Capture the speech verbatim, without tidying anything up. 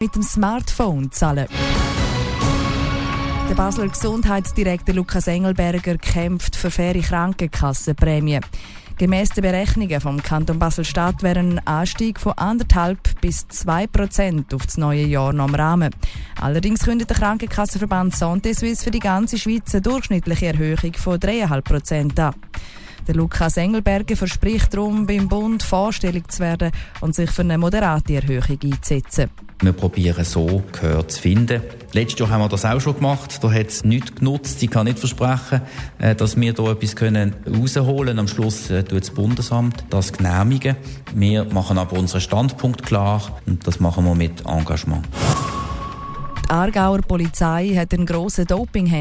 mit dem Smartphone zahlen. Der Basler Gesundheitsdirektor Lukas Engelberger kämpft für faire Krankenkassenprämien. Gemäss den Berechnungen vom Kanton Basel-Stadt wäre ein Anstieg von anderthalb bis zwei Prozent auf das neue Jahr noch im Rahmen. Allerdings kündet der Krankenkassenverband Santé Suisse für die ganze Schweiz eine durchschnittliche Erhöhung von drei Komma fünf Prozent an. Der Lukas Engelberger verspricht darum, beim Bund vorstellig zu werden und sich für eine moderate Erhöhung einzusetzen. Wir probieren so Gehör zu finden. Letztes Jahr haben wir das auch schon gemacht. Da hat es nichts genutzt. Ich kann nicht versprechen, dass wir da etwas können rausholen können. Am Schluss tut das Bundesamt das genehmigen. Wir machen aber unseren Standpunkt klar und das machen wir mit Engagement. Die Aargauer Polizei hat einen grossen Doping